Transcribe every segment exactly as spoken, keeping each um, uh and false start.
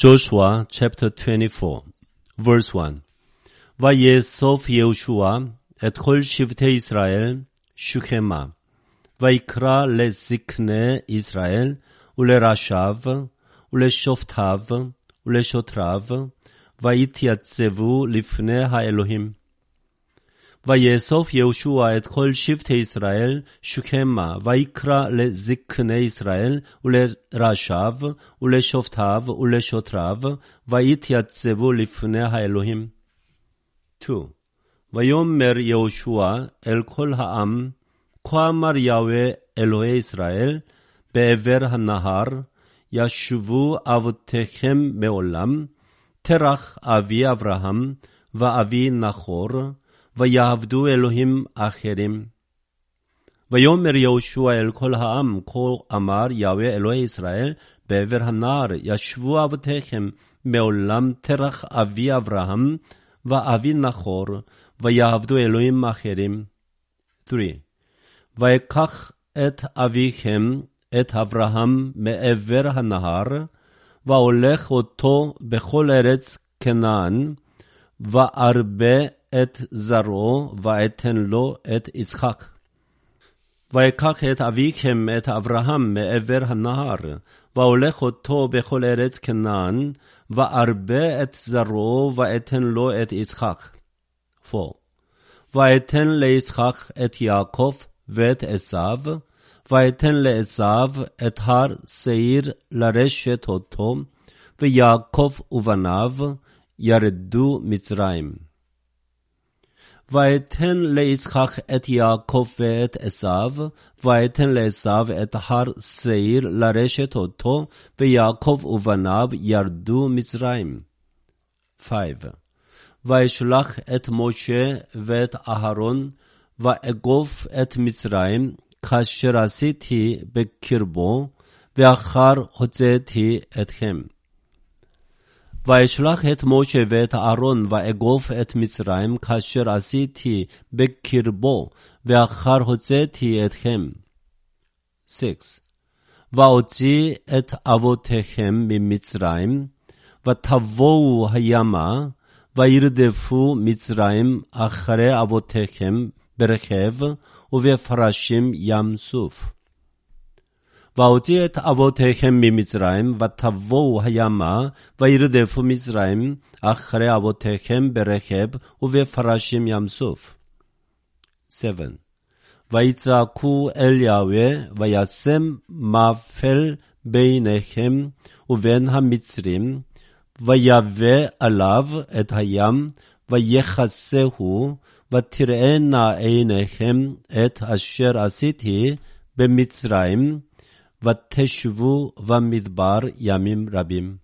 Joshua chapter twenty-four, verse one. ויאסוף יהושע את כל שבטי ישראל שוכמה, ויקרא לזקני ישראל ולראשיו ולשופטיו ולשוטריו, ויתייצבו לפני האלוהים. ויאסוף יהושע את כל שבטי ישראל שוכמה, ויקרא לזקני ישראל ולראשיו ולשופטיו ולשוטריו, ויתייצבו לפני האלוהים. two. ויאמר יהושע אל כל העם, כה אמר יהוה אלוהי ישראל בעבר הנהר, ישובו אבותיכם מעולם, תרח אבי אברהם ואבי נחור, ויעבדו אלוהים אחרים. ויאמר יהושע אל כל העם, כה אמר יהוה אלוהי ישראל בעבר הנהר, ישבו אבותיכם מעולם, תרח אבי אברהם ואבי נחור, ויעבדו אלוהים אחרים. three. ויקח את אביכם, את אברהם, מעבר הנהר, והולך אותו בכל ארץ כנען, וארבה את זרעו, ואתן לו את יצחק. ויקח את אביכם, את אברהם, מעבר הנהר, והולך אותו בכל ארץ כנען, וארבה את זרעו, ואתן לו את יצחק. four. ואתן ליצחק את יעקב ואת עשיו, ואתן לעשיו את הר שעיר לרשת אותו, ויעקב ובניו ירדו מצרים. ואתן ליצחק את יעקב ואת עשיו, ואתן לעשיו את הר שעיר לרשת אותו, ויעקב ובניו ירדו מצרים. five. וישלח את משה ואת אהרון, ואגוף את מצרים, כאשר עשיתי בקרבו, ואחר הוצאתי אתכם. וישלח את משה ואת אהרון, ואגוף את מצרים, כאשר עשיתי בקרבו, ואחר הוצאתי אתכם. six. ואוציא את אבותיכם ממצרים, ותבואו הימה, וירדפו מצרים אחרי אבותיכם ברכב ובפרשים ים סוף. ואוציא את אבותיכם ממצרים, ותבואו הימה, וירדפו מצרים אחרי אבותיכם ברכב ובפרשים ים סוף. seven. ויצעקו אל יהוה, וישם מפל ביניכם ובין המצרים, ויבא עליו את הים, ויחסהו, ותראינה עיניכם את אשר עשיתי במצרים, ותשבו במדבר ימים רבים.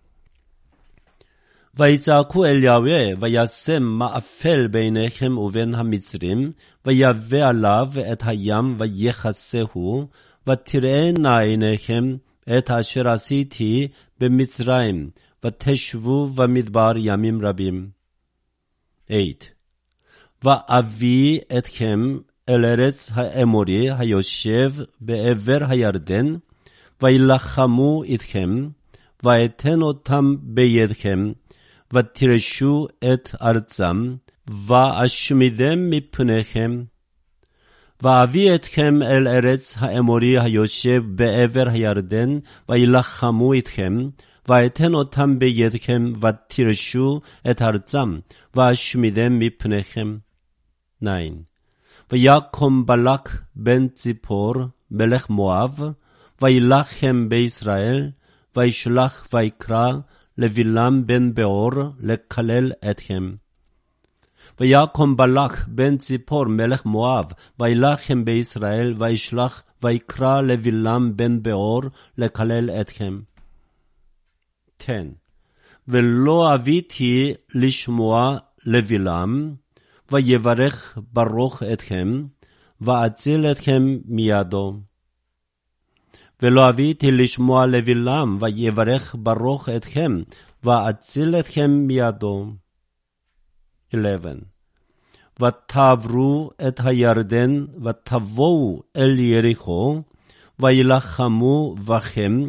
ויצעקו אל יהוה, וישם מאפל ביניכם ובין המצרים, ויבא עליו את הים, ויחסהו, ותראינה עיניכם את אשר עשיתי במצרים, ותשבו במדבר ימים רבים. eight. ואביא אתכם אל ארץ האמורי היושב בעבר הירדן, וילחמו איתכם, ואתן אותם בידכם, ותירשו את ארצם, ואשמידם מפניכם. ואביא אתכם אל ארץ האמורי היושב בעבר הירדן, וילחמו איתכם, ואתן אותם בידכם, ותירשו את ארצם, ואשמידם מפניכם. nine. ויקום בלק בן ציפור, מלך מואב, וילחם בישראל, וישלח ויקרא לבלעם בן בעור, לקלל אתכם. ויקום בלק בן ציפור, מלך מואב, וילחם בישראל, וישלח ויקרא לבלעם בן בעור, לקלל אתכם. ten. ולא אביתי לשמוע לבלעם, ויברך ברוך אתכם, ואציל אתכם מידו. ולא אביתי לשמוע לבלעם, ויברך ברוך אתכם, ואציל אתכם מידו. eleven. ותעברו את הירדן, ותבואו אל יריחו, וילחמו בכם,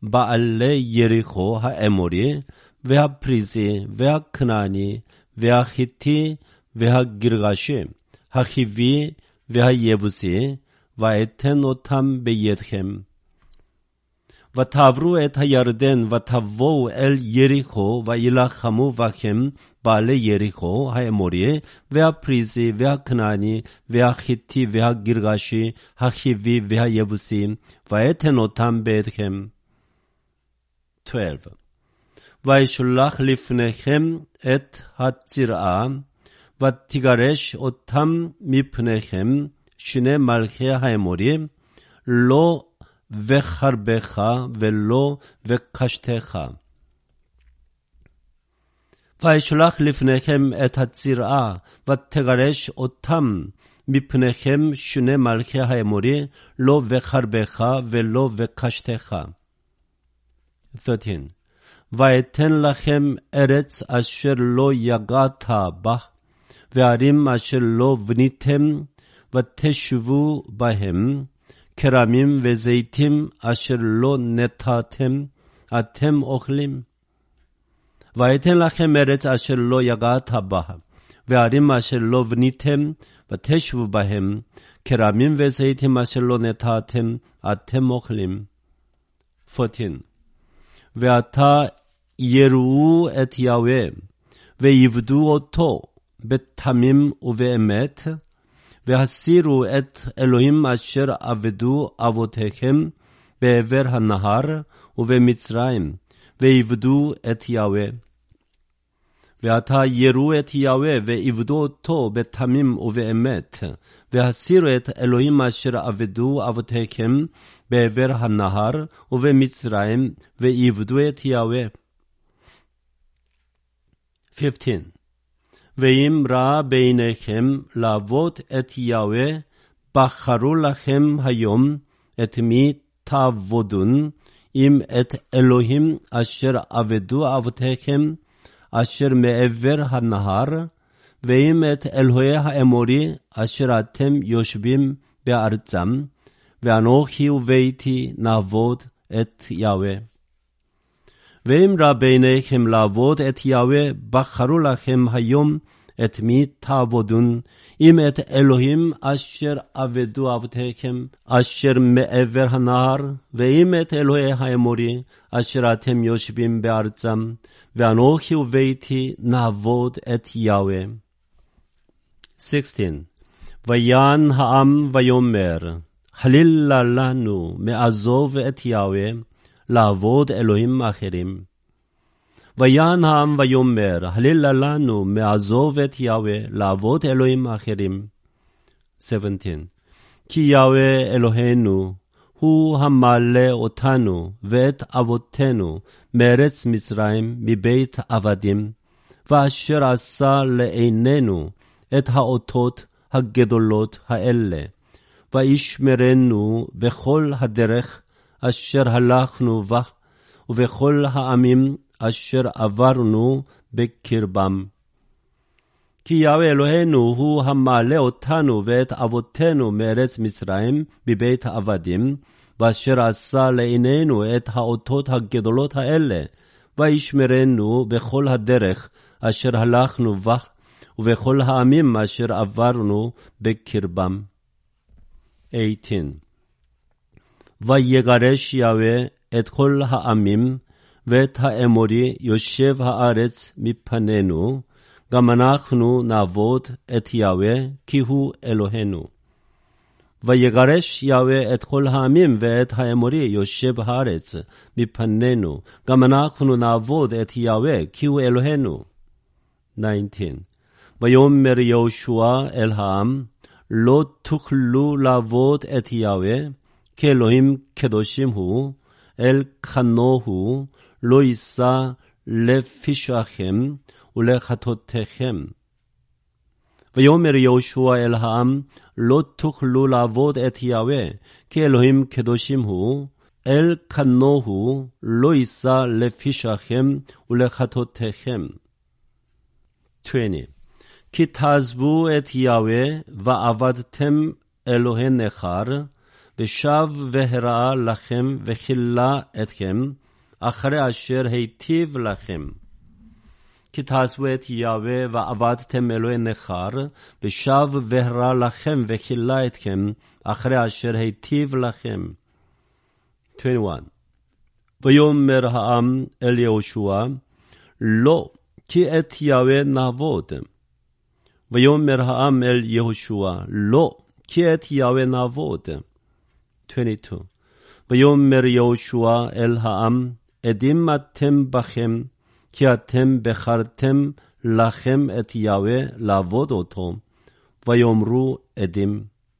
בעלי יריחו האמורי, והפריזי, והכנעני, והחיתי, והגרגשי, החיבי, והיבוסי, ואתן אותם בידכם. ותעברו את הירדן, ותבואו אל יריחו, וילחמו בכם בעלי יריחו האמורי, והפריזי, והכנעני, והחיתי, והגרגשי, החיבי, והיבוסי, ואתן אותם בידכם. שתים עשרה. וישלח לפניכם את הצירעה, ותגרש אותם מפניכם שני מלכי האמורי, לא וחרבך ולא וקשתך. וישלח לפניכם את הצירעה, ותגרש אותם מפניכם שני מלכי האמורי, לא וחרבך ולא וקשתך. שלוש עשרה. ואתן לכם ארץ אשר לא יגעת בה, וערים אשר לא בניתם, ותשבו בהם, כרמים וזיתים אשר לא נטעתם, אתם אוכלים. ואתן לכם ארץ אשר לא יגעת בה, וערים אשר לא בניתם, ותשבו בהם, כרמים וזיתים אשר לא נטעתם, אתם אוכלים. ארבע עשרה. ועתה יראו את יהוה, ויעבדו אותו בתמים ובאמת, והסירו את אלוהים אשר עבדו אבותיכם בעבר הנהר ובמצרים, ויעבדו את יהוה. ועתה יראו את יהוה, ויעבדו אותו בתמים ובאמת, והסירו את אלוהים אשר עבדו אבותיכם בעבר הנהר ובמצרים, ויעבדו את יהוה. חמש עשרה. ואם ראה בעיניכם לעבוד את יהוה, בחרו לכם היום את מי תעבודון, אם את אלוהים אשר עבדו אבותיכם, אשר מעבר הנהר, ואם את אלוהי האמורי, אשר אתם יושבים בארצם, ואנוכי וביתי נעבוד את יהוה. ואם ראה בעיניכם לעבוד את יהוה, בחרו לכם היום את מי תעבודון, אם את אלוהים אשר עבדו אבותיכם, אשר מעבר הנהר, ואם את אלוהי האמורי, אשר אתם יושבים בארצם, ואנוכי וביתי נעבוד את יהוה. שש עשרה. ויען העם ויאמר, חלילה לנו מעזוב את יהוה, לעבוד אלוהים אחרים. ויען העם ויאמר, חלילה לנו מעזוב את יהוה, לעבוד אלוהים אחרים. שבע עשרה. כי יהוה אלוהינו הוא המעלה אותנו ואת אבותינו מארץ מצרים, מבית עבדים, ואשר עשה לעינינו את האותות הגדולות האלה, וישמרנו בכל הדרך אשר הלכנו בה, ובכל העמים אשר עברנו בקרבם. כי יהוה אלוהינו הוא המעלה אותנו ואת אבותינו מארץ מצרים, מבית עבדים, ואשר עשה לעינינו את האותות הגדולות האלה, וישמרנו בכל הדרך אשר הלכנו בה, ובכל העמים אשר עברנו בקרבם. שמונה עשרה. ויגרש יהוה את כל העמים, ואת האמורי יושב הארץ מפנינו, גם אנחנו נעבוד את יהוה, כי הוא אלוהינו. ויגרש יהוה את כל העמים, ואת האמורי יושב הארץ מפנינו, גם אנחנו נעבוד את יהוה, כי הוא אלוהינו. תשע עשרה. ויאמר יהושע אל העם, לא תוכלו לעבוד את יהוה, כי אלוהים קדושים הוא, אל כנוהו, לא יישא לפשעכם ולחטאותיכם. ויאמר יהושע אל העם, לא תוכלו לעבוד את יהוה, כי אלוהים קדושים הוא, אל כנוהו, לא יישא לפשעכם ולחטאותיכם. עשרים. כי תעזבו את יהוה ועבדתם אלוהי נכר, ושב והראה לכם וכילה אתכם, אחרי אשר היטיב לכם. כי תעשו את יהוה ועבדתם אלוהי נכר, ושב והראה לכם וכילה אתכם, אחרי אשר היטיב לכם. עשרים ואחת. ויאמר העם אל יהושע, לא, כי את יהוה נעבוד. ויאמר העם אל יהושע, לא, כי את יהוה נעבוד. עשרים ושתיים. ויאמר יהושע אל העם, עדים אתם בכם, כי אתם בחרתם לכם את יהוה לעבוד אותו. ויאמרו עדים.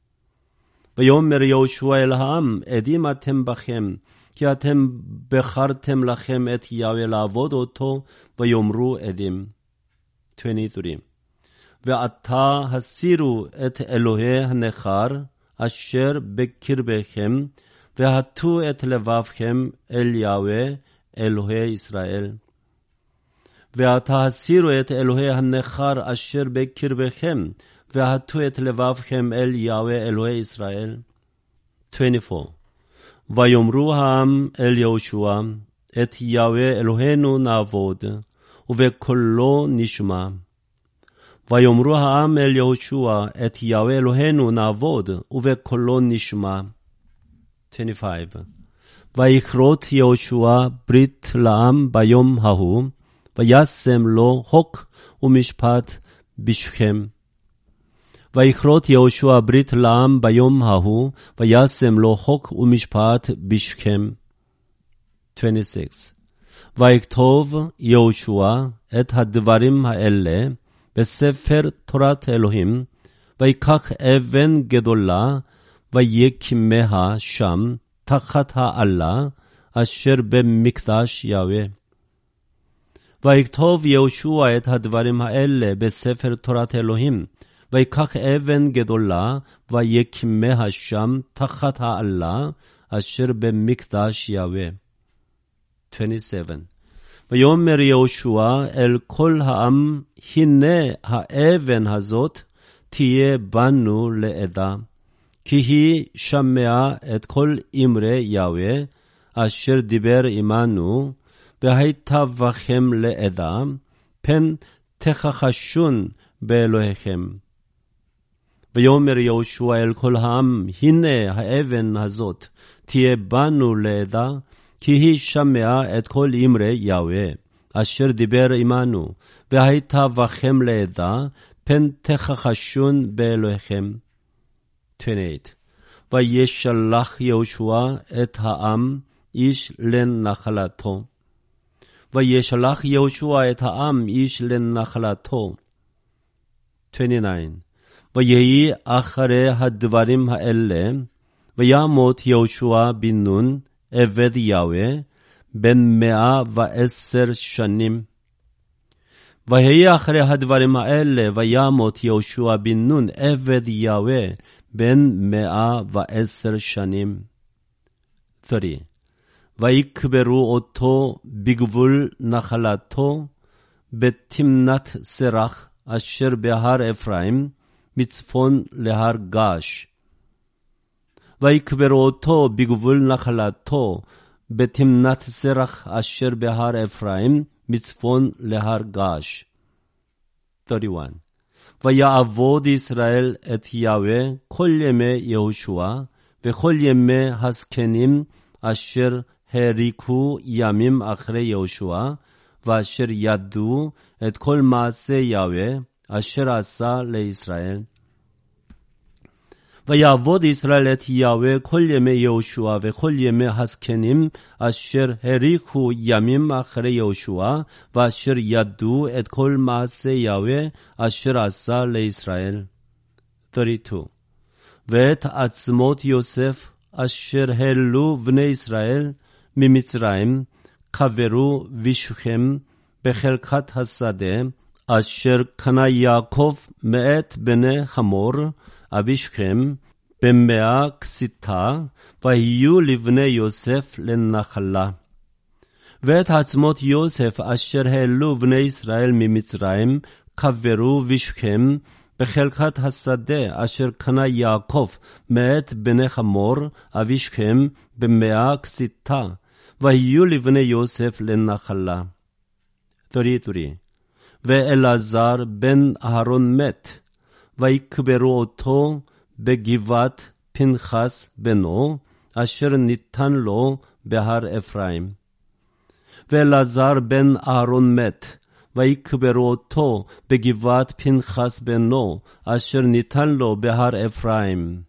ויאמר יהושע אל העם, עדים אתם בכם, כי אתם בחרתם לכם את יהוה לעבוד אותו. ויאמרו עדים. עשרים ושלוש. ועתה הסירו את אלוהי הנכר, אשר בקרבכם, והטו את לבבכם אל יהוה אלוהי ישראל. ועתה הסירו את אלוהי הנכר אשר בקרבכם, והטו את לבבכם אל יהוה אלוהי ישראל. עשרים וארבע. ויאמרו העם אל יהושע, את יהוה אלוהינו נעבוד, ובקולו נשמע. ויאמרו העם אל יהושע, את יהוה אלוהינו נעבוד, ובקולו נשמע. עשרים וחמש. ויכרות יהושע ברית לעם ביום ההוא, וישם לו חוק ומשפט בשכם. ויכרות יהושע ברית לעם ביום ההוא, וישם לו חוק ומשפט בשכם. עשרים ושש. ויכתוב יהושע את הדברים האלה בספר תורת אלוהים, ויקח אבן גדולה, ויקימיה שם תחת העלה, אשר במקדש יהוה. ויכתוב יהושע את הדברים האלה בספר תורת אלוהים, ויקח אבן גדולה, ויקימיה שם תחת העלה, אשר במקדש יהוה. עשרים ושבע. ויאמר יהושע אל כל העם, הנה האבן הזאת תהיה בנו לעדה, כי היא שמעה את כל אמרי יהוה, אשר דיבר עמנו, והייתה בכם לעדה, פן תכחשון באלוהיכם. ויאמר יהושע אל כל העם, הנה האבן הזאת תהיה בנו לעדה, כי היא שמעה את כל אמרי יהוה, אשר דיבר עמנו, והייתה בכם לעדה, פן תכחשון באלוהיכם. עשרים ושמונה. וישלח יהושע את העם איש לנחלתו. וישלח יהושע את העם איש לנחלתו. עשרים ותשע. ויהי אחרי הדברים האלה, וימות יהושע בן נון, עבד יהוה, בן מאה ועשר שנים. ויהי אחרי הדברים האלה, וימות יהושע בן נון, עבד יהוה, בן מאה ועשר שנים. שלושים. ויקברו אותו בגבול נחלתו, בתמנת סרח, אשר בהר אפרים, מצפון להר גש. ויקברו אותו בגבול נחלתו, בתמנת סרח, אשר בהר אפרים, מצפון להר גש. שלושים ואחת. ויעבוד ישראל את יהוה כל ימי יהושע, וכל ימי הזקנים אשר הריקו ימים אחרי יהושע, ואשר ידעו את כל מעשה יהוה, אשר עשה לישראל. ויעבוד ישראל את יהוה כל ימי יהושע וכל ימי הזקנים אשר הריקו ימים אחרי יהושע, ואשר ידעו את כל מעשה יהוה אשר עשה לישראל. שלושים ושתיים. ואת עצמות יוסף אשר העלו בני ישראל ממצרים, קברו בשכם בחלקת השדה, אשר קנה יעקב מאת בני חמור, אבישכם, במאה כסיתה, ויהיו לבני יוסף לנחלה. ואת עצמות יוסף אשר העלו בני ישראל ממצרים, קברו בשכם, בחלקת השדה אשר קנה יעקב מאת בני חמור אבי שכם במאה כסיתה, ויהיו לבני יוסף לנחלה. שלושים ושלוש. ואלעזר בן אהרון מת, ויקברו אותו בגבעת פנחס בנו, אשר ניתן לו בהר אפרים. ואלעזר בן אהרון מת, ויקברו אותו בגבעת פנחס בנו, אשר ניתן לו בהר אפרים.